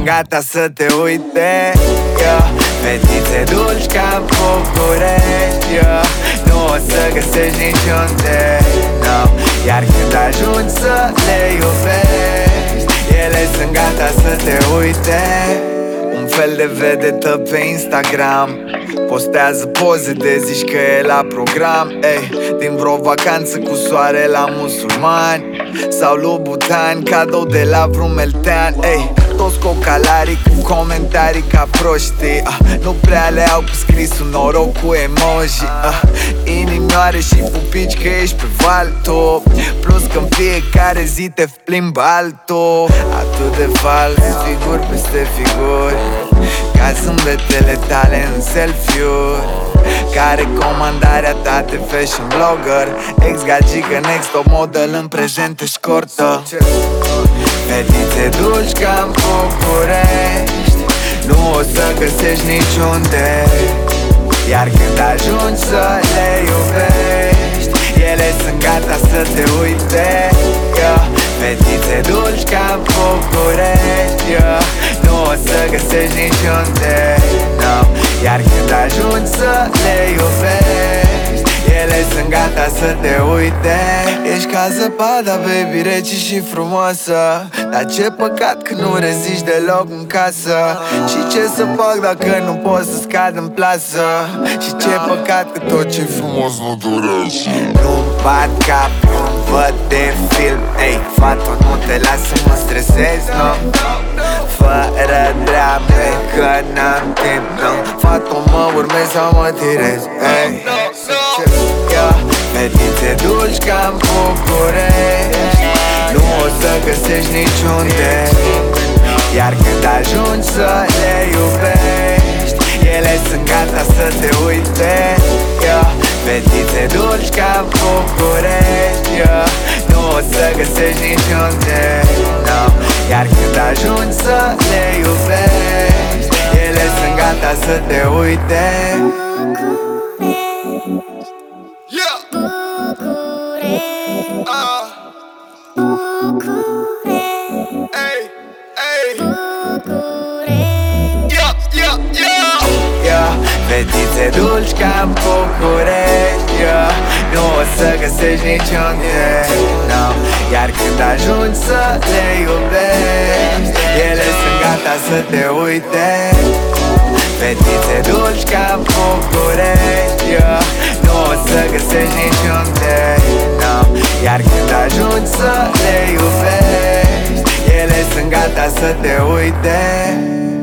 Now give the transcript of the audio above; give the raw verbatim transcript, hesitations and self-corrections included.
sunt gata să te uite, yeah. Fetițe dulci ca în București, yeah. Nu o să găsești niciunde, no. Iar când ajungi să le iubești, ele sunt gata să te uite. Un fel de vedetă pe Instagram, postează poze de zici că e la program, ey. Din vreo vacanță cu soare la musulmani sau Louboutin, cadou de la vreun meltean, ey. Toți cocalarii cu comentarii ca proștii, ah. Nu prea le au scris un noroc cu emoji, ah. Inimioare și pupici că ești pe valtul, plus că în fiecare zi te plimbă altul. Atât de fals, figuri peste figuri, ca zâmbetele tale în selfie-uri. Ca recomandarea ta de fashion blogger, ex-gagică, next top model, în prezent te șcortă. Fetițe dulci ca în București, nu o să găsești niciunde. Iar când ajungi să le iubești, ele sunt gata să te uite, yeah. Fetițe dulci ca în București, yeah. Nu o să găsești niciunde, no. Iar când ajungi să le iubești, ele sunt gata să te uite. Ești ca zăpada, baby, rece și frumoasă, dar ce păcat că nu reziști deloc în casă. Și ce să fac dacă nu pot să scad în plasă? Și ce păcat că tot ce frumos nu durează. Nu-mi bat capul, nu văd de film, ei. Fata, nu te las să mă stresezi, nu? Fără drame, că n-am timp, nu. Fata, mă urmezi sau mă tirez, ei. Yeah. Fetițe dulci ca în București, nu o să găsești niciunde. Iar când ajungi să le iubești, ele sunt gata să te uite, yeah. Fetițe dulci ca în București, yeah. Nu o să găsești niciunde, no. Iar când ajungi să le iubești, ele sunt gata să te uite. Fetițe dulci ca în București, yeah. Nu o să găsești niciunde, no. Iar când ajungi să le iubești, ele sunt gata să te uite. Fetițe dulci ca în București, yeah. Nu o să găsești niciunde, no. Iar când ajungi să le iubești, ele sunt gata să te uite.